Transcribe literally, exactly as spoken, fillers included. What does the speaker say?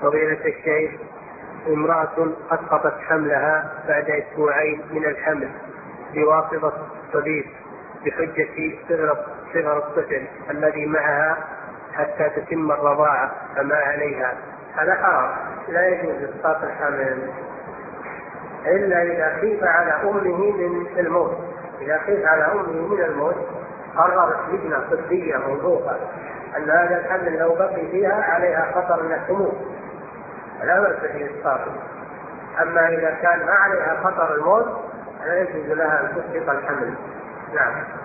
فضيلة الشيخ، امرأة أسقطت حملها بعد أسبوعين من الحمل بواسطة الطبيب بحجة صغر الطفل الذي معها حتى تتم الرضاعة، فما عليها؟ هذا حرام، لا يجوز إسقاط الحمل إلا إذا خيف على أمه من الموت. إذا خيف على أمه من الموت قررت لجنة طبية موثوقة أن هذا الحمل لو بقي فيها عليها خطر أنها تموت، لا بأس بإسقاطه. أما إذا كان ما عليها خطر الموت لا يجوز لها أن تسقط الحمل. نعم.